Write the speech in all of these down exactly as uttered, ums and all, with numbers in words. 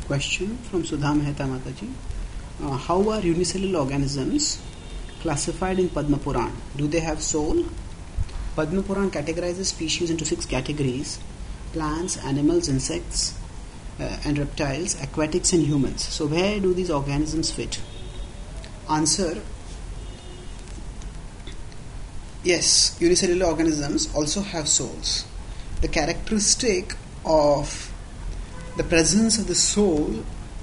Question from Sudha Mehta Mataji. Uh, how are unicellular organisms classified in Padma Puran? Do they have soul? Padma Puran categorizes species into six categories: plants, animals, insects, uh, and reptiles, aquatics and humans. So where do these organisms fit? Answer: yes, unicellular organisms also have souls. The characteristic of the presence of the soul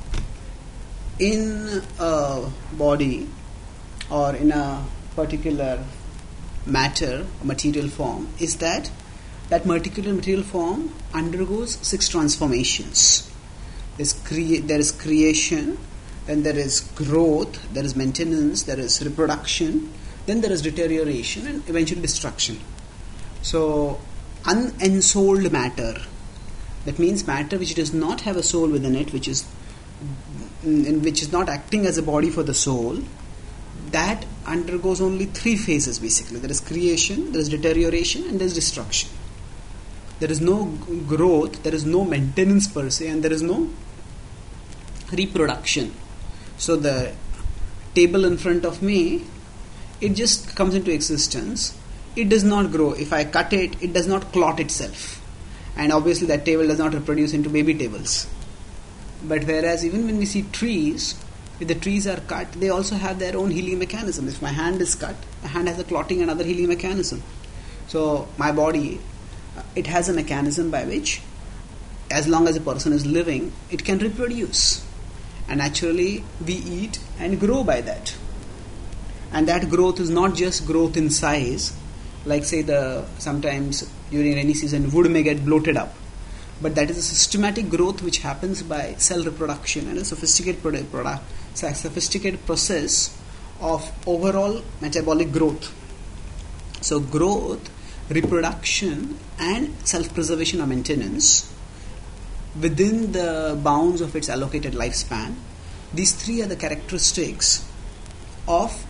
in a body or in a particular matter, material form, is that that particular material form undergoes six transformations. There's crea- there is creation, then there is growth, there is maintenance, there is reproduction, then there is deterioration and eventually destruction. So, unensouled matter, that means matter which does not have a soul within it, which is which is not acting as a body for the soul, that undergoes only three phases basically. There is creation, there is deterioration, and there is destruction. There is no growth, there is no maintenance per se, and there is no reproduction. So the table in front of me, it just comes into existence. It does not grow. If I cut it, it does not clot itself. And obviously that table does not reproduce into baby tables. But whereas even when we see trees, if the trees are cut, they also have their own healing mechanism. If my hand is cut, my hand has a clotting and other healing mechanism. So my body, it has a mechanism by which, as long as a person is living, it can reproduce. And naturally, we eat and grow by that. And that growth is not just growth in size, like say the sometimes during rainy season wood may get bloated up, but that is a systematic growth which happens by cell reproduction and a sophisticated product, product, sophisticated process of overall metabolic growth. So growth, reproduction and self-preservation or maintenance within the bounds of its allocated lifespan, these three are the characteristics of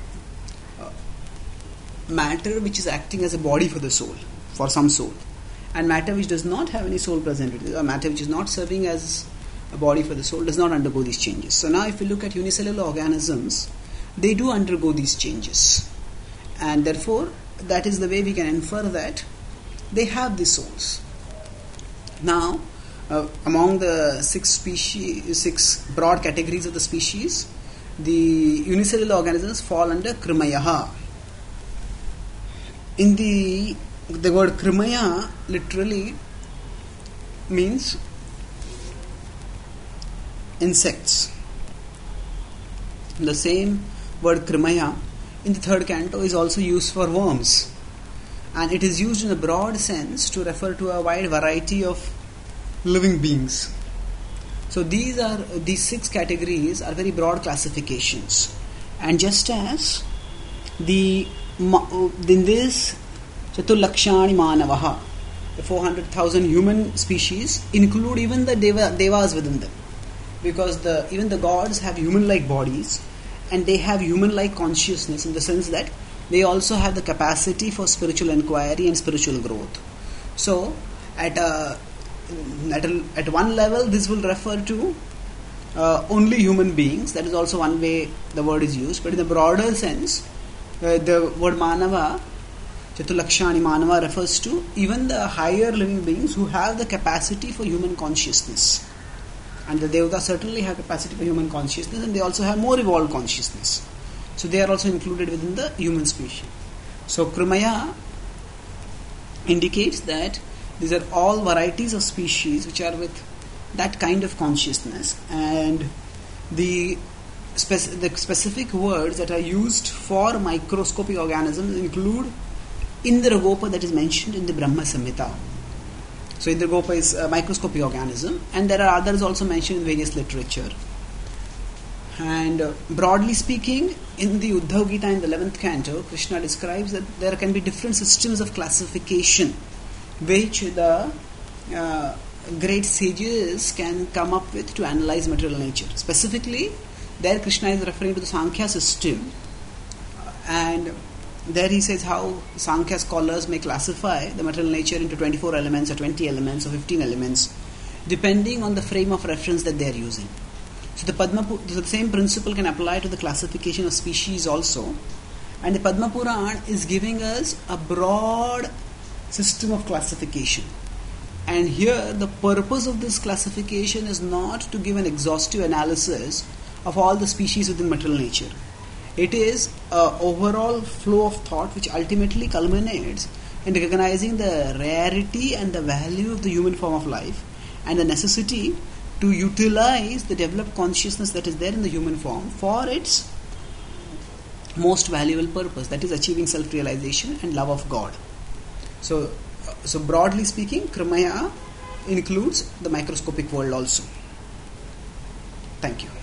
matter which is acting as a body for the soul, for some soul, and matter which does not have any soul present, or matter which is not serving as a body for the soul, does not undergo these changes. So now if you look at unicellular organisms, they do undergo these changes, and therefore that is the way we can infer that they have these souls. Now uh, among the six species, six broad categories of the species, the unicellular organisms fall under Krimayaha. In the the word Krimaya literally means insects. The same word Krimaya in the third canto is also used for worms, and it is used in a broad sense to refer to a wide variety of living beings. So these are these six categories are very broad classifications, and just as the in this Chatulakshani Manavaha, the four hundred thousand human species include even the deva, devas within them, because the even the gods have human-like bodies and they have human-like consciousness in the sense that they also have the capacity for spiritual inquiry and spiritual growth. So at a, at, a, at one level this will refer to uh, only human beings. That is also one way the word is used, but in the broader sense, Uh, the word Manava, Chatulakshani Manava, refers to even the higher living beings who have the capacity for human consciousness. And the Devatas certainly have capacity for human consciousness, and they also have more evolved consciousness. So they are also included within the human species. So Krimaya indicates that these are all varieties of species which are with that kind of consciousness, and the Spec- the specific words that are used for microscopic organisms include Indragopa, that is mentioned in the Brahma Samhita. So Indragopa is a microscopic organism, and there are others also mentioned in various literature. And uh, broadly speaking, in the Uddhav Gita in the eleventh canto, Krishna describes that there can be different systems of classification which the uh, great sages can come up with to analyze material nature. Specifically, there Krishna is referring to the Sankhya system, and there he says how Sankhya scholars may classify the material nature into twenty-four elements or twenty elements or fifteen elements. depending on the frame of reference that they are using. So the Padma, the same principle can apply to the classification of species also. And the Padma Puran is giving us a broad system of classification. And here the purpose of this classification is not to give an exhaustive analysis of all the species within material nature. It is an overall flow of thought which ultimately culminates in recognizing the rarity and the value of the human form of life and the necessity to utilize the developed consciousness that is there in the human form for its most valuable purpose, that is achieving self-realization and love of God. So, so broadly speaking, Krimayah includes the microscopic world also. Thank you.